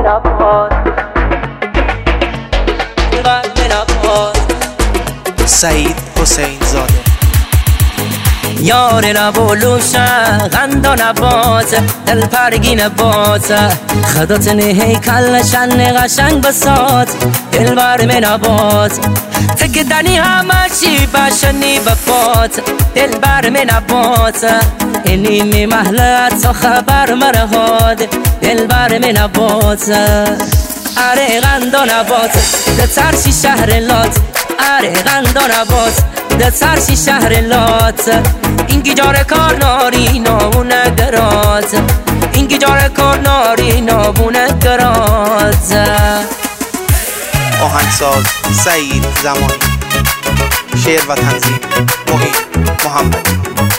سعید حسین زاده. یار نبولوشه غندو نباته دل پرگی نباته خدات نهی کلشن قشنگ بسات دل بر می نبات تگدنی همه چی بشنی بفات دل بر می نبات اینی می محلت و خبر مرهاد دل بر می نبات اره غندو نبات ده ترشی شهر لات اره غندو نبات ده ترشی شهر لات اینگی جاره کار ناری نابونه گرات اینگی جاره کار ناری نابونه گرات. آهنگساز سعید زمانی. شعر و تنظیم محیط محمدی.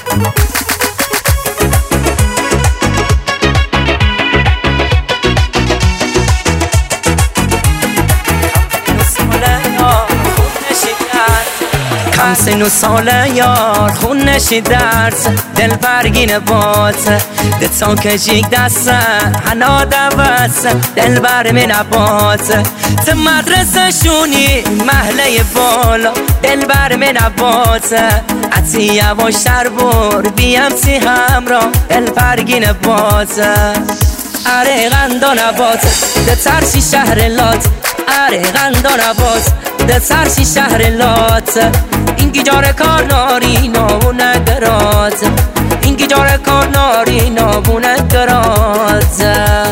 کم سن و ساله یار خون نشی درس دل پرگین بات ده تا کشیک دسته هنا دوست دل بر می نبات ت مدرسه شونی محله بالا دل بر می نبات عطی یواشتر بر بیم تی همرا دل پرگین بات اره غندو نبات ده ترشی شهر لات اره غندو نبات ده ترشی شهر لات اینگی جاره کار ناری نابونه گرات اینگی جاره کار ناری نابونه گرات.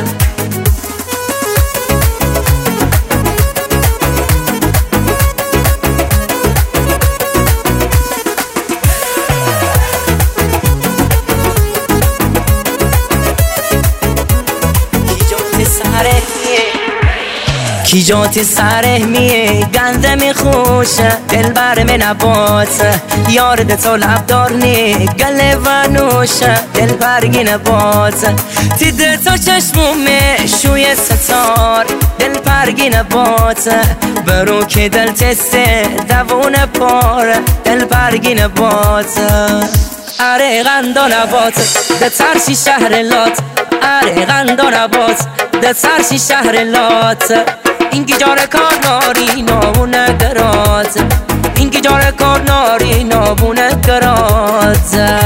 کی جات سره میه گنده میخوشه دل بر می نبات یار ده تو لبدار نی گله و نوشه دل برگی نبات تی ده تو چشمومه شوی ستار دل برگی نبات برو که دل تسته دوون پار دل برگی نبات اره غندو نبات ده ترشی شهر لات اره غندو نبات ده ترشی شهر لات اینگی جاره کار ناری نابونه گرات اینگی جاره کار ناری نابونه گرات.